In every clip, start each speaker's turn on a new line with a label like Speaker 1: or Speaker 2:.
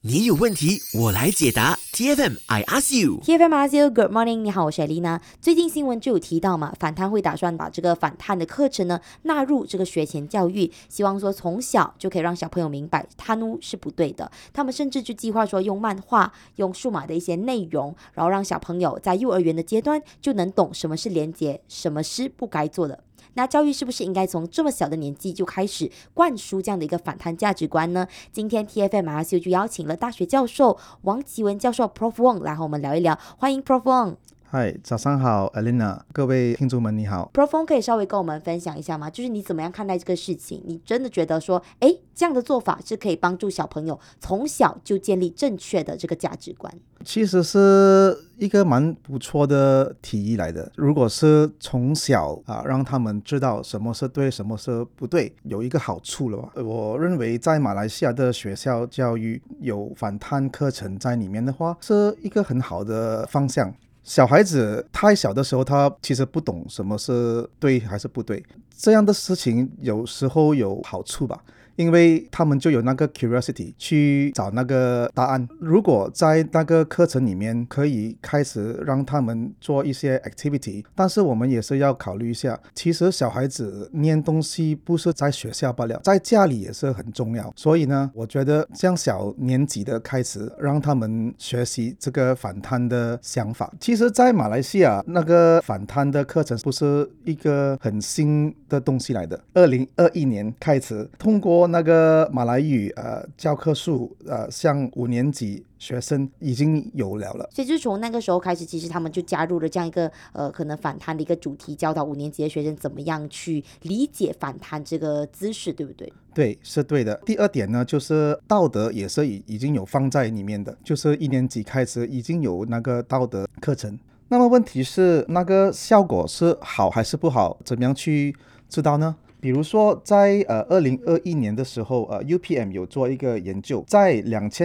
Speaker 1: 你有问题，我来解答。TFM I ask you。
Speaker 2: TFM I ask you Good morning， 你好，我是艾丽娜。最近新闻就有提到嘛，反贪会打算把这个反贪的课程呢纳入这个学前教育，希望说从小就可以让小朋友明白贪污是不对的。他们甚至就计划说用漫画、用数码的一些内容，然后让小朋友在幼儿园的阶段就能懂什么是廉洁，什么是不该做的。那教育是不是应该从这么小的年纪就开始灌输这样的一个反贪价值观呢？今天 TFM I ask you 就邀请了大学教授王启文教授 Prof Wong 来和我们聊一聊，欢迎 Prof Wong。
Speaker 3: 嗨，早上好 Alina， 各位听众们你好。
Speaker 2: Prof Wong 可以稍微跟我们分享一下吗？就是你怎么样看待这个事情？你真的觉得说这样的做法是可以帮助小朋友从小就建立正确的这个价值观？
Speaker 3: 其实是一个蛮不错的提议来的。如果是从小让他们知道什么是对，什么是不对，有一个好处了吧。我认为在马来西亚的学校教育有反贪课程在里面的话，是一个很好的方向。小孩子太小的时候，他其实不懂什么是对还是不对，这样的事情有时候有好处吧，因为他们就有那个 curiosity 去找那个答案。如果在那个课程里面可以开始让他们做一些 activity， 但是我们也是要考虑一下，其实小孩子念东西不是在学校罢了，在家里也是很重要。所以呢，我觉得这样小年纪的开始让他们学习这个反贪的想法。其实在马来西亚那个反贪的课程不是一个很新的东西来的，2021年开始通过那个马来语教科书像5年级学生已经有了。
Speaker 2: 所以就从那个时候开始，其实他们就加入了这样一个可能反贪的一个主题，教导5年级的学生怎么样去理解反贪这个姿势，对不对？
Speaker 3: 对，是对的。第二点呢，就是道德也是已经有放在里面的，就是1年级开始已经有那个道德课程。那么问题是那个效果是好还是不好，怎么样去知道呢？比如说在2021年的时候UPM 有做一个研究，在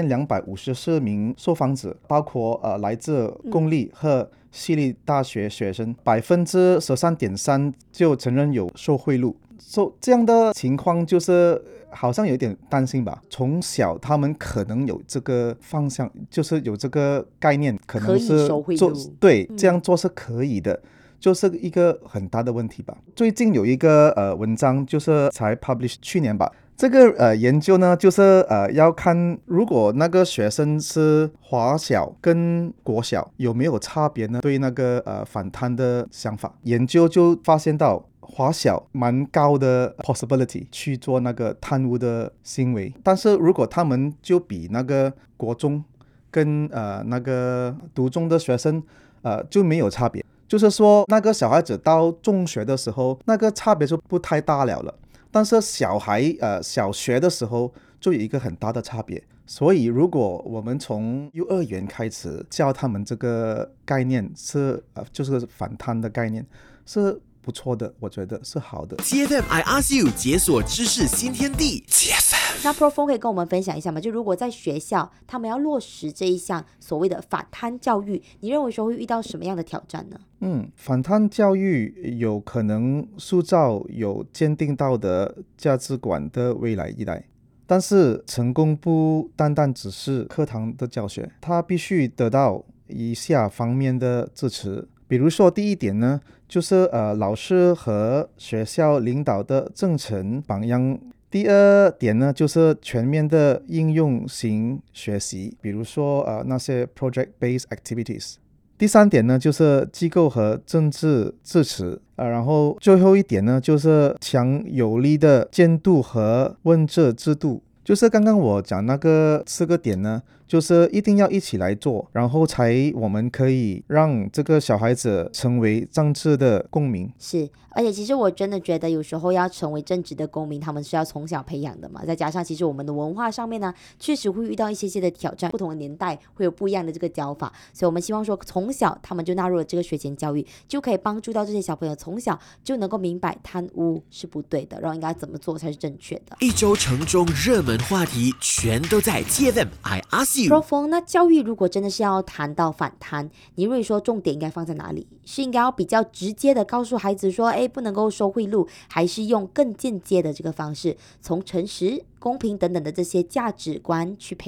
Speaker 3: 2254名受访者，包括来自公立和私立大学学生，13.3%就承认有受贿赂。这样的情况就是好像有点担心吧。从小他们可能有这个方向，就是有这个概念，可能是做对这样做是可以的，就是一个很大的问题吧。最近有一个文章就是才 publish 去年吧，这个研究呢就是要看如果那个学生是华小跟国小有没有差别呢？对那个反贪的想法，研究就发现到华小蛮高的 possibility 去做那个贪污的行为，但是如果他们就比那个国中跟那个读中的学生就没有差别，就是说那个小孩子到中学的时候那个差别就不太大了，但是小学的时候就有一个很大的差别。所以如果我们从幼儿园开始教他们这个概念是就是反贪的概念，是不错的，我觉得是好的。
Speaker 1: TFM I ask you 解锁知识新天地。 TFM。
Speaker 2: 那 Prof 可以跟我们分享一下吗？就如果在学校他们要落实这一项所谓的反贪教育，你认为说会遇到什么样的挑战呢？
Speaker 3: 反贪教育有可能塑造有坚定道德价值观的未来一代，但是成功不单单只是课堂的教学，它必须得到以下方面的支持。比如说第一点呢，就是老师和学校领导的真诚榜样。第二点呢，就是全面的应用型学习，比如说那些 project-based activities。第三点呢，就是机构和政治支持。然后最后一点呢，就是强有力的监督和问责制度。就是刚刚我讲那个4个点呢，就是一定要一起来做，然后我们可以让这个小孩子成为正直的公民。
Speaker 2: 是，而且其实我真的觉得有时候要成为正直的公民，他们是要从小培养的嘛。再加上其实我们的文化上面呢，确实会遇到一些的挑战，不同的年代会有不一样的这个教法，所以我们希望说从小他们就纳入了这个学前教育，就可以帮助到这些小朋友从小就能够明白贪污是不对的，然后应该怎么做才是正确的。
Speaker 1: 一周城中热门话题全都在 TFM I ask you。
Speaker 2: Prof， 那教育如果真的是要谈到反贪，你认为说重点应该放在哪里？是应该要比较直接的告诉孩子说不能够收贿赂，还是用更间接的这个方式，从诚实、公平等等的这些价值观去培养？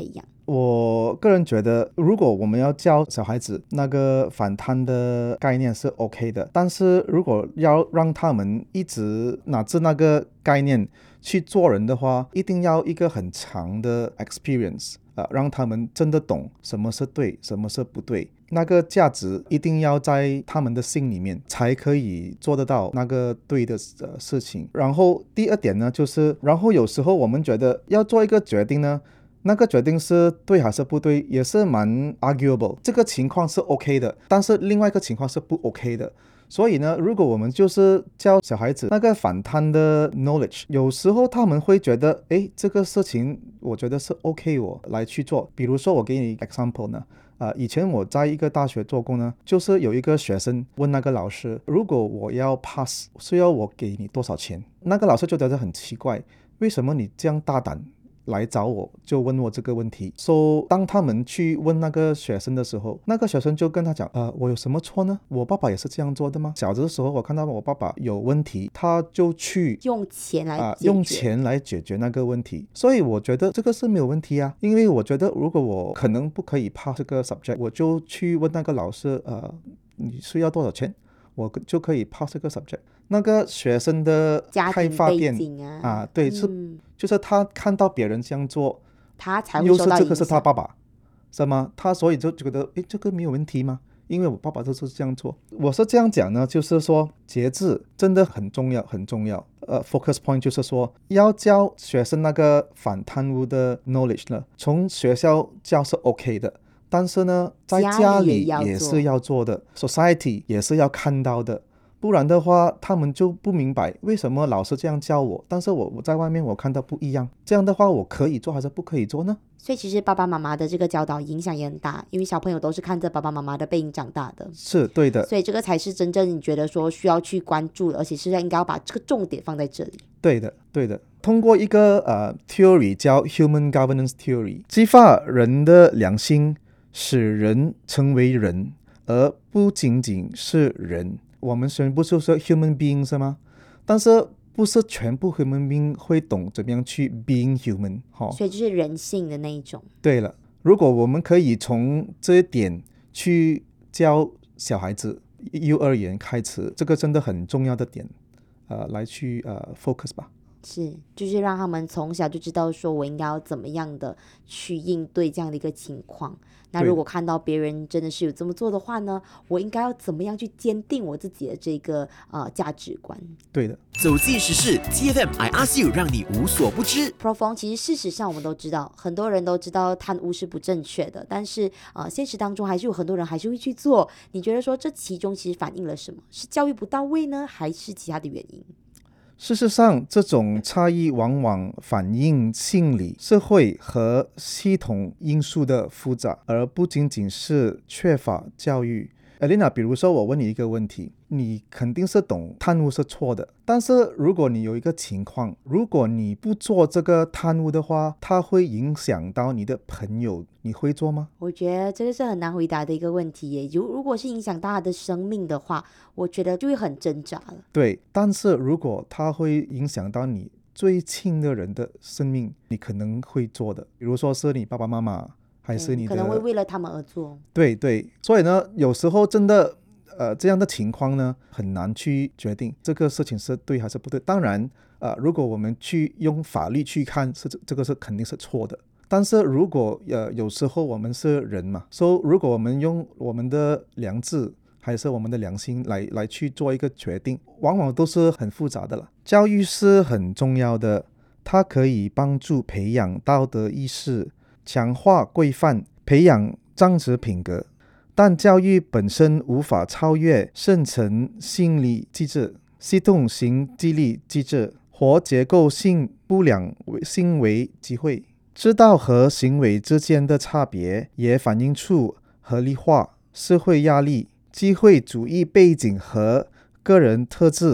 Speaker 3: 我个人觉得，如果我们要教小孩子那个反贪的概念是 OK 的，但是如果要让他们一直拿着那个概念去做人的话，一定要一个很长的 experience，让他们真的懂什么是对，什么是不对。那个价值一定要在他们的心里面，才可以做得到那个对的事情。然后第二点呢，就是然后有时候我们觉得要做一个决定呢，那个决定是对还是不对，也是蛮 arguable。这个情况是 OK 的，但是另外一个情况是不 OK 的。所以呢，如果我们就是教小孩子那个反贪的 knowledge， 有时候他们会觉得，诶，这个事情我觉得是 OK 我来去做。比如说我给你 example 呢，以前我在一个大学做工呢，就是有一个学生问那个老师，如果我要 pass， 需要我给你多少钱？那个老师就觉得很奇怪，为什么你这样大胆来找我，就问我这个问题。当他们去问那个学生的时候，那个学生就跟他讲，我有什么错呢？我爸爸也是这样做的吗？小的时候我看到我爸爸有问题，他就去
Speaker 2: 用钱来解决，
Speaker 3: 用钱来解决那个问题。所以我觉得这个是没有问题啊，因为我觉得如果我可能不可以 pass 这个 subject， 我就去问那个老师，你需要多少钱？我就可以 pass 这个 subject。那个学生的开发点对，就是他看到别人这样做，
Speaker 2: 他才会受到影响。
Speaker 3: 又是这个是他爸爸，是吗？他所以就觉得，诶，这个没有问题吗？因为我爸爸就是这样做。我是这样讲呢，就是说节制真的很重要，很重要。focus point 就是说要教学生那个反贪污的 knowledge 呢，从学校教是 OK 的。但是呢，在家里也是要做的 ，society 也是要看到的，不然的话，他们就不明白为什么老师这样教我，但是我在外面我看到不一样，这样的话我可以做还是不可以做呢？
Speaker 2: 所以其实爸爸妈妈的这个教导影响也很大，因为小朋友都是看着爸爸妈妈的背影长大的。
Speaker 3: 是对的，
Speaker 2: 所以这个才是真正你觉得说需要去关注的，而且是应该要把这个重点放在这里。
Speaker 3: 对的，对的。通过一个theory 叫 Human Governance Theory， 激发人的良心，使人成为人，而不仅仅是人。我们虽然不是说 human being 是吗？但是不是全部 human being 会懂怎么样去 being human，
Speaker 2: 所以就是人性的那一种。
Speaker 3: 对了，如果我们可以从这一点去教小孩子，幼儿园开始，这个真的很重要的点，来去focus 吧。
Speaker 2: 是，就是让他们从小就知道说我应该要怎么样的去应对这样的一个情况。那如果看到别人真的是有这么做的话呢，我应该要怎么样去坚定我自己的这个价值观？
Speaker 3: 对的，
Speaker 1: 走进时事 TFM I Ask You， 让你无所不知。
Speaker 2: Prof Fong，其实事实上我们都知道，很多人都知道贪污是不正确的，但是现实当中还是有很多人还是会去做。你觉得说这其中其实反映了什么？是教育不到位呢，还是其他的原因？
Speaker 3: 事实上，这种差异往往反映心理、社会和系统因素的复杂，而不仅仅是缺乏教育。Elena， 比如说我问你一个问题，你肯定是懂贪污是错的，但是如果你有一个情况，如果你不做这个贪污的话，它会影响到你的朋友，你会做吗？
Speaker 2: 我觉得这个是很难回答的一个问题耶。如果是影响到他的生命的话，我觉得就会很挣扎了。
Speaker 3: 对，但是如果它会影响到你最亲的人的生命，你可能会做的，比如说是你爸爸妈妈，还是你的，
Speaker 2: 可能会为了他们而做。
Speaker 3: 对对，所以呢，有时候真的这样的情况呢，很难去决定这个事情是对还是不对。当然如果我们去用法律去看，这个是肯定是错的。但是如果有时候我们是人嘛，所以如果我们用我们的良知还是我们的良心来去做一个决定，往往都是很复杂的了。教育是很重要的，它可以帮助培养道德意识，强化规范，培养正直品格，但教育本身无法超越深层心理机制、系统性激励机制或结构性不良行为机会。知道和行为之间的差别，也反映出合理化、社会压力、机会主义背景和个人特质，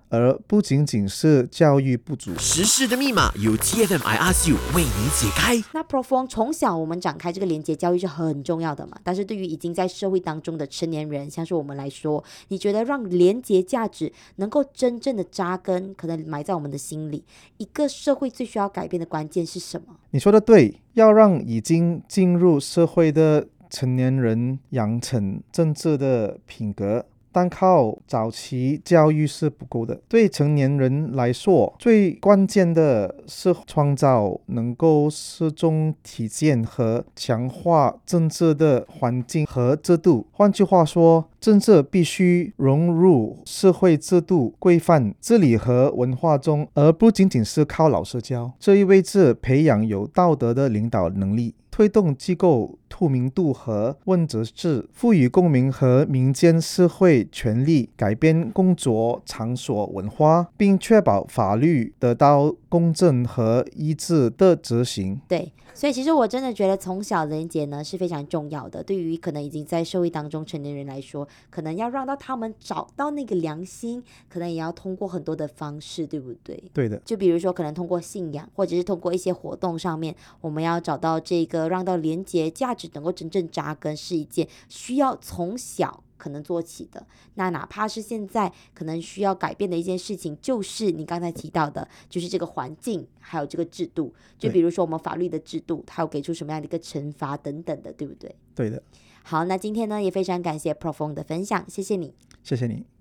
Speaker 3: 而不仅仅是教育不足。
Speaker 1: 时事的密码由 TFM I Ask You 为你解开。
Speaker 2: 那 Prof 风从小我们展开这个连结教育是很重要的嘛，但是对于已经在社会当中的成年人，像是我们来说，你觉得让连结价值能够真正的扎根，可能埋在我们的心里，一个社会最需要改变的关键是什么？
Speaker 3: 你说的对，要让已经进入社会的成年人养成正确的品格，单靠早期教育是不够的。对成年人来说，最关键的是创造能够适中体现和强化政治的环境和制度。换句话说，政治必须融入社会制度规范、治理和文化中，而不仅仅是靠老师教。这意味着培养有道德的领导能力，推动机构透明度和问责制，赋予公民和民间社会权利，改变工作场所文化，并确保法律得到公正和一致的执行。
Speaker 2: 对，所以其实我真的觉得从小连结呢是非常重要的。对于可能已经在社会当中成年人来说，可能要让到他们找到那个良心，可能也要通过很多的方式，对不对？
Speaker 3: 对的，
Speaker 2: 就比如说可能通过信仰，或者是通过一些活动上面，我们要找到这个让到连结价值能够真正扎根，是一件需要从小可能做起的。那哪怕是现在可能需要改变的一件事情，就是你刚才提到的，就是这个环境还有这个制度，就比如说我们法律的制度，它有给出什么样的一个惩罚等等的，对不对？
Speaker 3: 对的，
Speaker 2: 好，那今天呢也非常感谢 Prof 风的分享，谢谢你。
Speaker 3: 谢谢你。